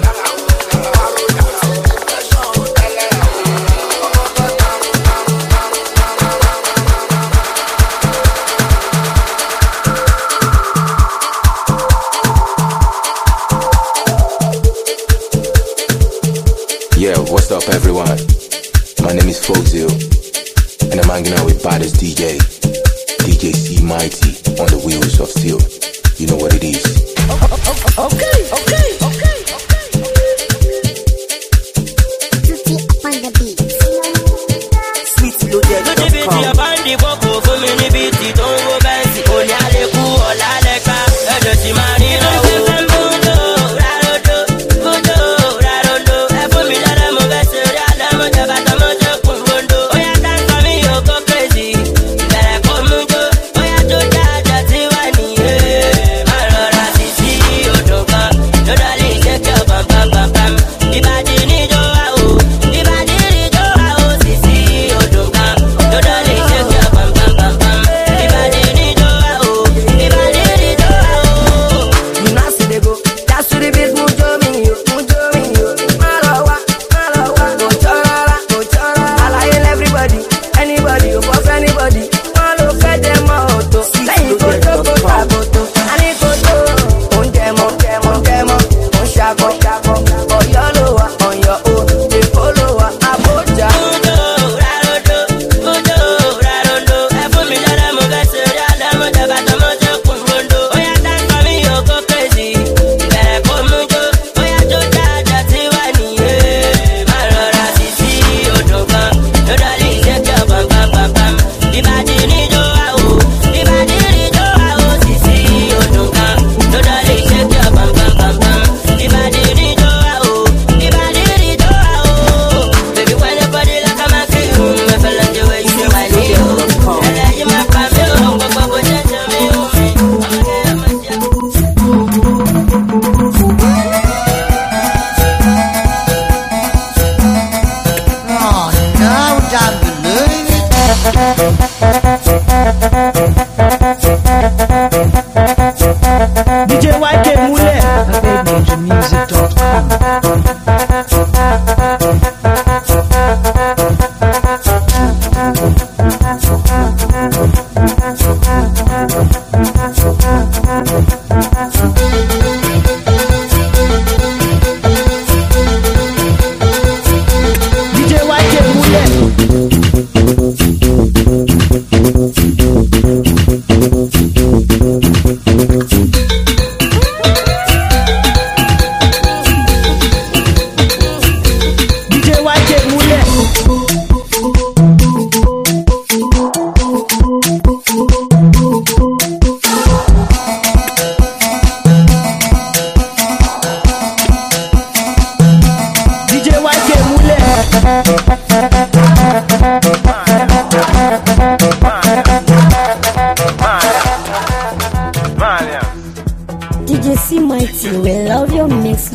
Yeah, what's up everyone? My name is Fozil, and I'm hanging out with baddest D J, D J C Mighty on the wheels of steel. You know what it is. Okay, okay, okay. Sweet loaded dot com. Abandi boko fún mi ní bíìtì tó ń wo bẹ́ǹsì. Òní àlékú ọ̀la lẹ́ka, ẹ̀jẹ̀ ti máa ní náà wò. Múndò rárodò, múndò rárodò. Ẹ fún mi dáadáa mo fẹ́ ṣe orí àdámọ́ jọba tọmọ tó kún rondo. Ó yá dáńtọ́ mi yóò kó crazy. Ìbẹ̀rẹ̀ kó mú jó, ó yá tó dáadáa tí wà nìyẹn. Má rọra sí sí odò kan, ló dálé iṣẹ́ kí ọ̀bọ̀n bam bam bam. Ìbàdí níjó wa o, ìbàdí níjó wa o, sì sí odò kan, ló dálé iṣẹ́ kí ọ̀bọ̀n bam bam bam. Ìbàdí níjó wa o, ìbàdí níjó wa o. You know see they go, that's to the beat, mujo mi yo, mujo mi yo. Malawa, malawa, go chorara, go chorara. I like everybody, anybody, you boss anybody. Malo fed them out, lẹ́yìn kó tó kó tàbótó. A ní kó tó, ó ń dẹmọ, dẹmọ, dẹmọ, ó ń ṣàkọ, ṣàkọ. Ọ̀yọ́ ló wà, ọ̀yọ́ o, Èkó ló wà, Àbújá. Múndò rárodò, múndò rárodò. Ẹ fún mi dáadáa mo fẹ́ ṣe orí àdámọ́ jọba tọmọ tó kún rondo. Ó yá dáńtọ́ mi yóò kó crazy. Ìbẹ̀rẹ̀ kó mú jó, ó yá tó dáadáa tí wà nìyẹn. Má rọra sí sí odò kan, ló dálé iṣẹ́ kí ọ̀bọ̀n bam bam bam. Ìbàdí níjó wa o, ìbàdí níjó wa o, sì sí odò kan, ló dálé iṣẹ́ kí ọ̀bọ̀n bam bam bam. Ìbàdí níjó wa o, ìbàdí níjó wa o. Baby, when your body like a mackerel, I feel like the way you do my deal. And then you might find me, oh, go, go, go, just tell me, oh, me. Okay, I'm a jack. Oh, não, D J Y K Mulher, baby music dot com. D J Y K Mulher.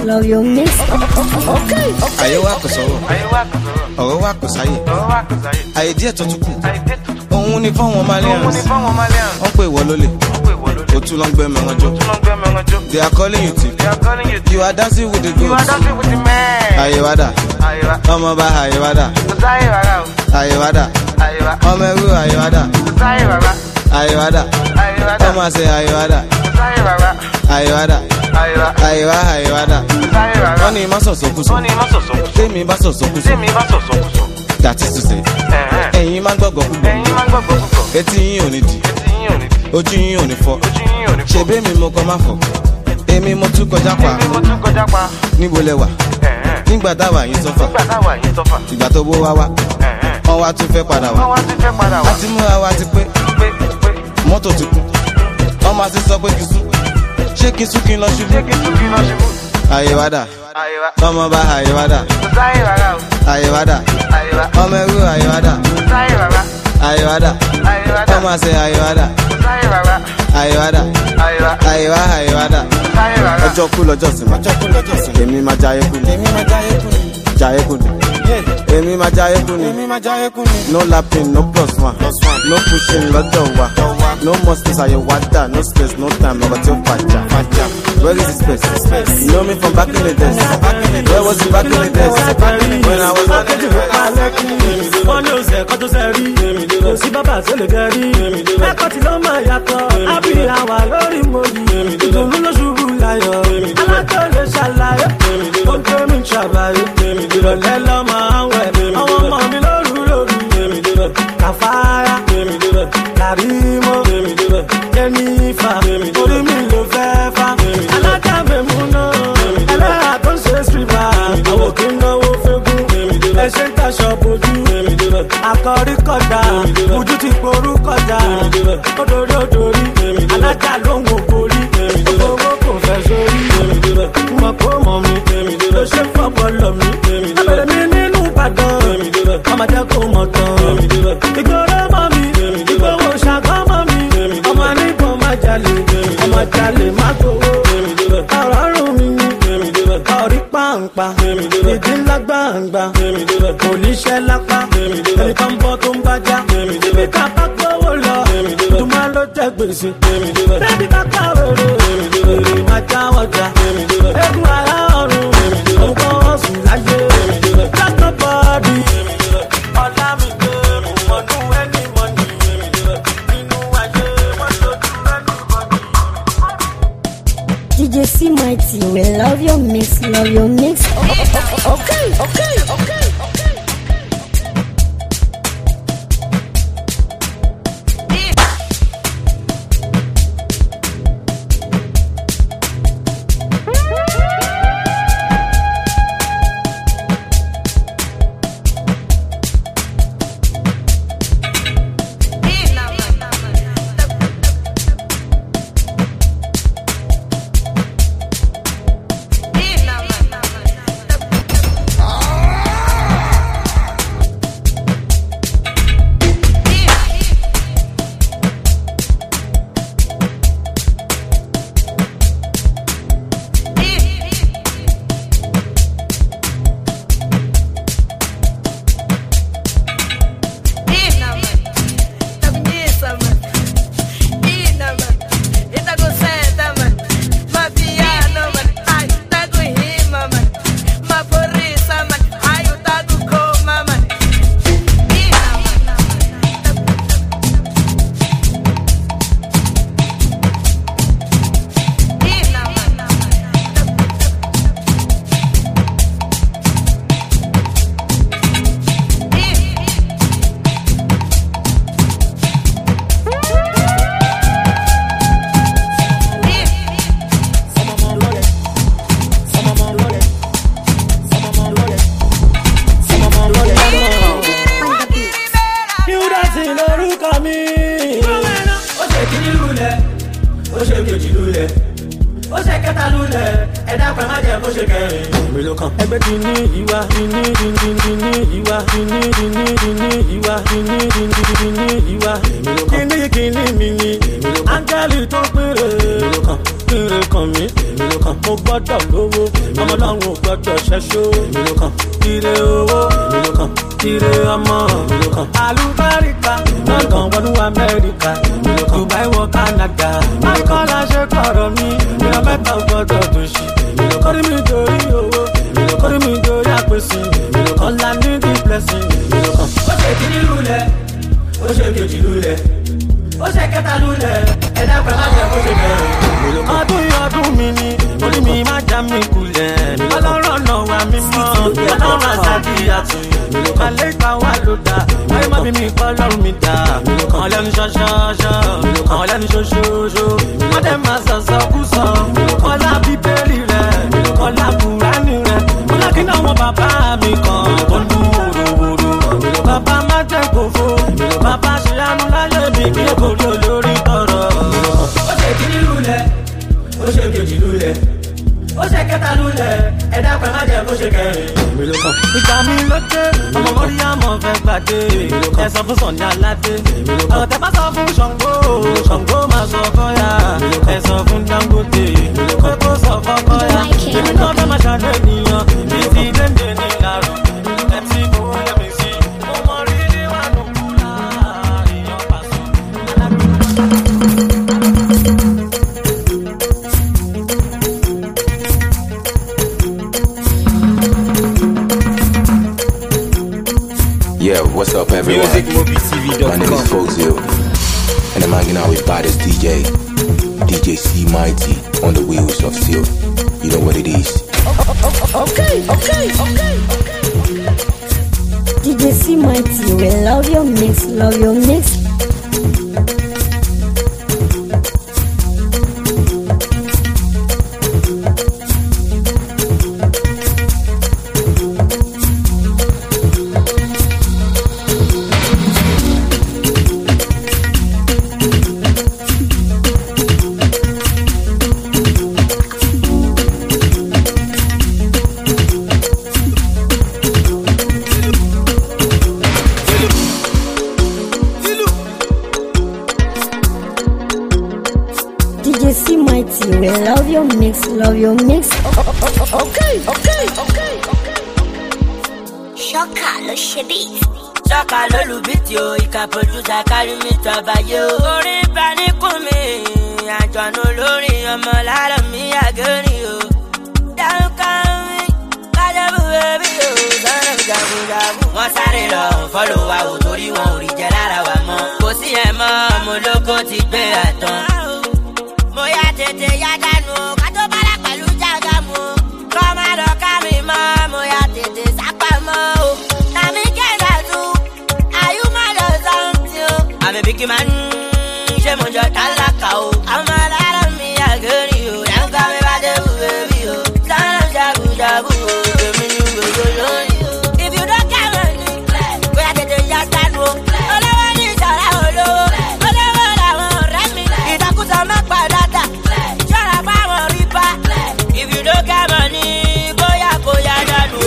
love your mix. Okay, okay. Ayé wa kò sọ̀rọ̀, ọ̀rọ̀ wa kò sáyé, ayé díẹ̀ tó tún kù. Òun ni fáwọn Malians, wọ́n pè wọ́ lólè, òtún ló ń gbẹ́ mẹ́ran jọ. They are calling you thief, you are dancing with the ghost. Ayé wa dà, ọmọ bá ayé wa dà, ayé wa dà, ọmọ ẹrú ayé wa dà, ayé wa dà, ọmọ àṣẹ ayé wa dà, ayé wa dà, ayé wa ayé wa dà. Wọ́n ní má sọ̀sọ̀ kú sọ, tèmi bá sọ̀sọ̀ kú sọ. That is to say, ẹ̀yin máa ń gbọ́gbọ́ púpọ̀, etí yín ò ní di, ojú yín ò ní fọ́, ṣebí mi mo kọ́ máa fọ́, èmi mo tún kọjá pa, níbo lẹ wà, nígbà táwa yín sọ́fà, ìgbà tó bó wá wá, wọ́n wá tún fẹ́ padà wá, àti múra wa ti pé, mọ́tò ti kú, wọ́n máa ti sọ pé kí sún, ṣé kí sún kí n lọ ṣubú, ayé wa dà, ọmọ bá ayé wa dà, ayé wa dà, ọmọ ẹrú ayé wa dà, ayé wa dà, ọmọ àṣẹ ayé wa dà, ayé wa dà, ayé wa ayé wa dà. Ọjọ́ kú lọ́jọ́ sí ma, èmi máa jayé kú ni, jayé kú ni, èmi máa jayé kú ni. No lapping, no plus one, no pushing lọ́jọ́ wa, no more space ayé wa dà, no space, no time, ọ̀rọ̀ tí ó fàjà. Where is the space? You know me from back in the days. Where was it back in the days? When I was running the wọ́n ní oṣù ẹ̀kọ́ tó ṣe rí kò sí bàbá tó lè gẹ̀ rí ẹ̀kọ́ tí ló máa yàtọ̀ ábí àwà lórí mòyì ìdùnnú ló ṣubú láyọ̀ alájọ lè ṣàlàyé ó ń gbé mi ṣàbàyè ìrọ̀lẹ́ lọ́mọ àwẹ̀ àwọn ọmọ mi lóru lóru kàfáyà kàrímọ́ jẹ́nífà orí mi ló fẹ́ fà alájà mẹ́mú náà ẹlẹ́yà tó ń ṣe sílíbà àwọn kì í náwó fẹ́gùn ẹ̀ṣẹ̀ ń taṣọ bojú akọrí kọjá ojú ti porú kọjá odori odori alájà ló ń wò borí owó kò fẹ́ sórí mọ̀ kó mọ̀ mi ló ṣe fọ́pọ̀ lọ mi abẹ́rẹ́ mi nínú Ìbàdàn ọmọ jẹ́ kó mọ̀ tán ìgboro mọ̀ mi ìgboro ṣàgọ́ mọ̀ mi ọmọ nígbọ̀n má jalè ọmọ jalè má gbowó ọ̀rọ̀ rùn mi ọ̀rí pàǹpà ìdí ńlá gbàǹgbà oníṣẹ́ lápá ẹni tó ń bọ́ tó ń bájá ibi ká bá gbówó lọ tó máa ló jẹ́ gbèsè bẹ́ẹ̀ni ká káwèrè èrè máa já ọjà egun ara ọ̀run òun kọ́ ọ̀sùn láyé látọ̀ bọ́ọ̀dì ọ̀la mi gbé mọ̀nú ẹni mọ̀nì nínú ayé wọ́n lójú ẹni mọ̀nì. D J C Mighty, we love your mix, love your mix. Okay, okay, okay. ó ṣe kejì lulẹ̀ ó ṣe kẹta lulẹ̀ ẹ̀dá pẹ̀ má jẹ́ kó ṣe kẹrin. èmi ló kàn. ẹgbẹ́ ti ní ìwà ìní ìní ìní ìwà ìní ìní ìní ìwà ìní ìní ìní ìwà. èmi ló kàn. kíní kíní mi ni. èmi ló kàn. áńgẹ́lì tó péré. èmi ló kàn. péré kan mi. èmi ló kàn. mo gbọ́dọ̀ lówó. ọmọ ọlọ́run ò gbọ́dọ̀ ṣẹ́ṣó. èmi ló kàn. ire owó. èmi ló kàn. ire ọmọ. èmi ló kàn. àlùbáríkà. london wọnú amẹ́ríkà. èmi ló kàn. dubai wọ canada. akọ́lá ṣe kọ̀rọ̀ mi. ìran mẹ́ta ò gbọ́dọ̀ tó ṣì. èmi ló kọ́. kọ́rí mi torí owó. èmi ló kọ́rí mi torí àpèsè. èmi ló kàn. ọ̀la ní the blessing. èmi ló kàn. ó ṣe kíní lulẹ̀. ó ṣe kejì lulẹ̀. ó ṣe kẹta lulẹ̀. ẹ̀dá pẹ̀ má jẹ́ kó ṣe bẹ̀rẹ̀. ọdún yìí ọdún mi ni orí mi má já mi kulẹ̀. ọlọ́run náà wà mí mọ́. ọlọ́run àṣàdì àtúnyẹ̀. alẹ́ ìta wà ló dá. ayé má bí mi kọ́ lọ́rùn mi dá. àwọn lẹ́nu ṣọ́ṣọ́ṣọ́. àwọn lẹ́nu ṣoṣooṣo. wọ́n dẹ̀ máa sọ̀sọ̀ kú sọ. ọlá bíbélì rẹ̀. ọlá kùránì rẹ̀. ọlá kí náà wọn bàbá mi kan. tó ń dún wòròwòrò. bàbá má jẹ́ kófó. bàbá ṣe àánú láyé mi kí ẹ kò rí olórí tọrọ. ó ṣe kíní lulẹ̀. ó ṣe kejì lulẹ̀. ó ṣe kẹta lulẹ̀. ẹ̀dá pẹ̀ má jẹ́ kó ṣe kẹrin. ìgbà mi ló dé. ọmọ mọ́rí àmọ́ fẹ́ gbàdé. ẹ sọ fún Sọ̀ní Aládé. ọ̀rọ̀ tẹ bá sọ fún Ṣàngó. Ṣàngó máa sọ fọ́yà. ẹ sọ fún Dangote. kókó sọ fọ́kọ́yà. èmi náà fẹ́ máa ṣàlẹ̀ ènìyàn. bí ti dénde ní ìlàrọ̀. mc fowó yẹmi sí. mo mọ rírì wà ló kú láàrin ọ̀pá sùn. Yeah, what's up everyone? music mobi t v dot com. My name is Fogzil, and I'm hanging out with baddest D J, D J C Mighty on the wheels of steel. You know what it is. Okay, okay, okay, okay. D J C Mighty, we love your mix, love your mix. We love your mix, love your mix. Okay, okay, okay, okay. Ṣọ́kà ló ṣe beat. Ṣọ́kà ló lu bíìtì o, ìka producer kárí mi tọ́bayé o. Orí bá ní kún mi, àjọ̀nù lórí ọmọ láàárọ̀ mi àgẹ́rì o. Dáhùn ká mi, kájọ́bù bẹ́bí o, sọ́nà jagunjagun. Wọ́n sáré lọ fọ́lọ̀ wa ò torí wọn ò rí jẹ lára wa mọ́. Kò sí ẹ̀ mọ́, mo lóko ti gbé àtàn. Mo yá tètè yá dànù, ká tó bára pẹ̀lú jágàmù. Kọ́ máa lọ ká mi mọ́, mo yá tètè sápá mọ́ o. Nàmí kẹ́ńdà tún, àyù má lọ sọ́ǹtì o. Àmì bí kí máa ń ṣe mo jọ tálákà o. Àwọn alára mi àgẹ́rì o, dáńgá mi bá dé wù bébí o. Sọ́nà jagunjagun o, èmi ni gbogbo lórí o. If you don't get money, mo yá tètè yá dànù o. Olówó ní ìṣọ̀rá olówó, olówó làwọn ọ̀rẹ́ mi. Ìtakùsọ má padà. If you don't get money, boya boya danu.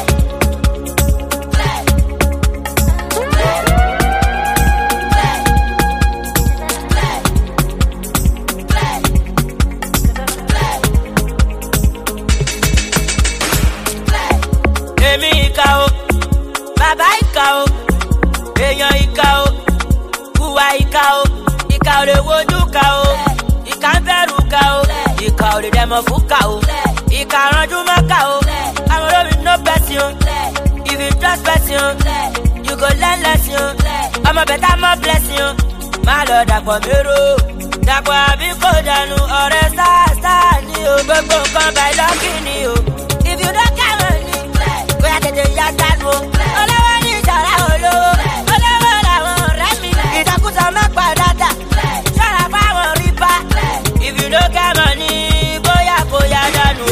Èmi ìkà o, bàbá ìkà o, èèyàn ìkà o, hùwà ìkà o, ìkà ò lè wojú kà o, ìkà ń bẹ̀rù kà o. Ìkà ò lè dẹ̀mọ̀ fún kà o. Ìkà rànjú mọ́ kà o. Àwọn olómi no person o. If you trust person o, you go learn lesson o. Ọmọ bẹ̀tà mọ́ blessing o. Má lọ dàpọ̀ mérò. Dàpọ̀ àbí kò dànù ọ̀rẹ́ sáà ni o. Gbogbo nǹkan by lucky ni o. If you don't get money, bóyá tètè yá dànù o. Olówó ní ìṣọ̀rá olówó. Olówó làwọn ọ̀rẹ́ mi. Ìtakùsọ má padà dà. Ṣọ́ra fáwọn rí bá. If you don't get money, boya boya danu.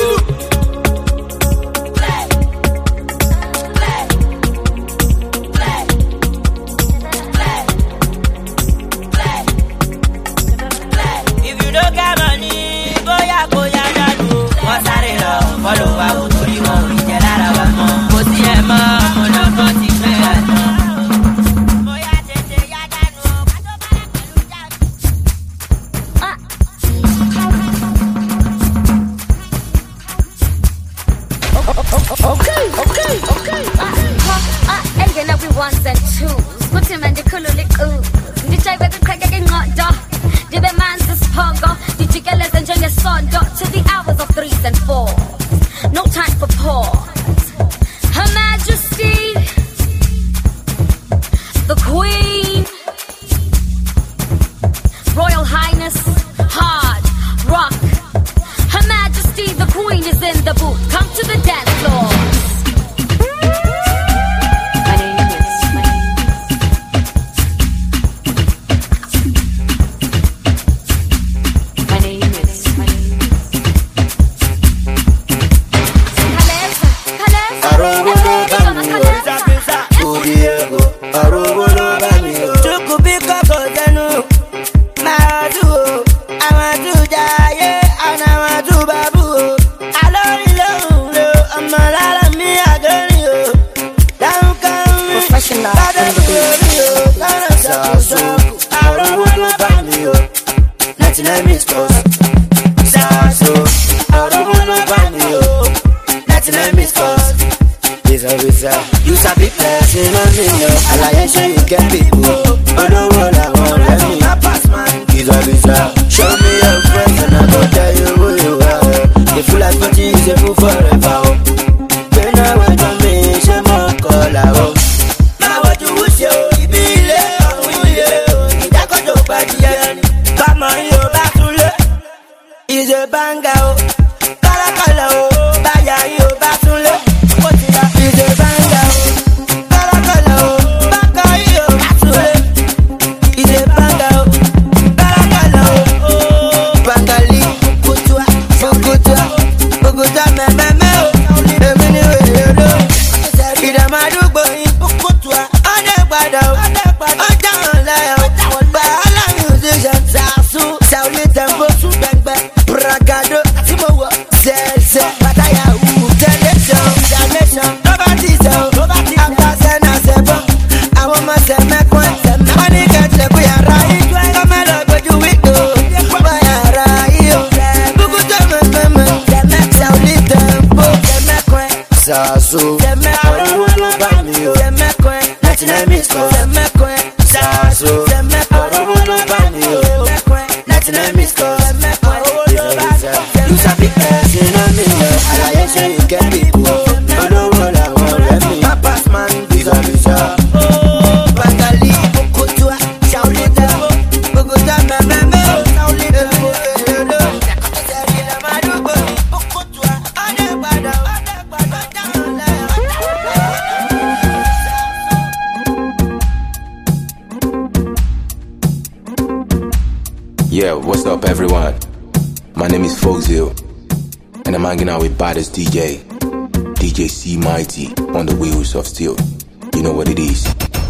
If you don't get money, boya boya danu. Wọ́n sáré lọ Okay, okay, okay. And you know we ones and twos. Put him in the cool ooh. The J with the crack again not dog. The man's this pongo. The chickens and Jenny son dot to the hours of threes and fours. No time for pause. Her Majesty, the Queen, Royal Highness, hard rock. Her Majesty, the Queen is in the booth. Come to the dance floor. You sabi blessing on me, yo. I like you get people. Oh no, what I want, let me pass mine. Visa, visa. Show me your friends and I go tell you who you are. They feel like forty is a fool forever. When I wait on me, she more call out. Now what you wish you, it be late, oh yeah. It got to party again. Come on, yo, back to le. It's a banger, oh. Kala kala, oh. Baya, yo, back to le. It's a banger. Sasu, I wanna buy me yo. Let me miss cause Sasu, I wanna buy me yo. Let me miss cause you sabi blessing on me yo. I like say you get people. I don't wanna want let me pass man visa visa. Oh, Bangali, Kutua, Shaolita, Bogota, Meme, Shaolita. Yeah, what's up everyone? My name is Fogzil, and I'm hanging out with baddest D J, D J C Mighty on the wheels of steel. You know what it is.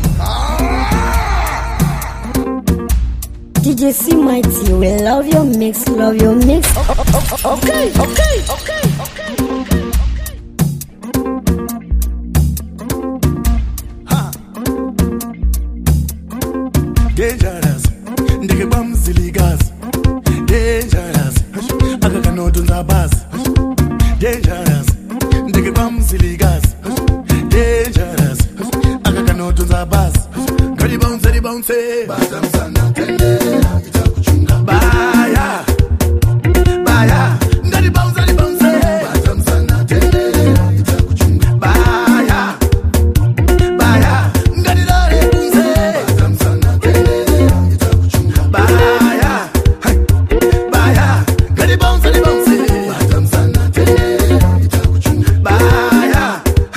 D J C Mighty, we love your mix, love your mix. Okay, okay, okay, okay, okay. Huh. Dangerous, nigga bum silly gas. Dangerous, aga no do na bas. Dangerous, nigga bum silly gas. Dangerous, aga no do na bas. Gari bounce, gari bounce. Basam sana tende, itakuchunga. Baya, baya, gari bounce, gari bounce. Basam sana tende, itakuchunga. Baya, baya, gari dare bounce. Basam sana tende, itakuchunga. Baya, baya, gari bounce, gari bounce. Basam sana tende, itakuchunga. Baya,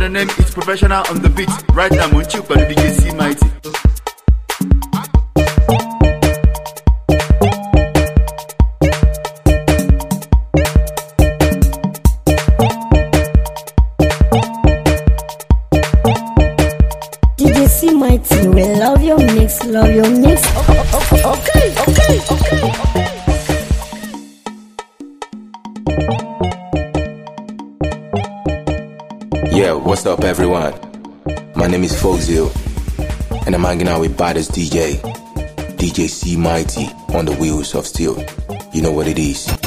the name is Professional on the beat. Right now, I'm on chill by the D J C Mighty. D J C Mighty, we love your mix, love your mix. Okay, okay, okay, okay. Yeah, what's up everyone? My name is Fogzil, and I'm hanging out with baddest D J, D J C Mighty on the wheels of steel. You know what it is.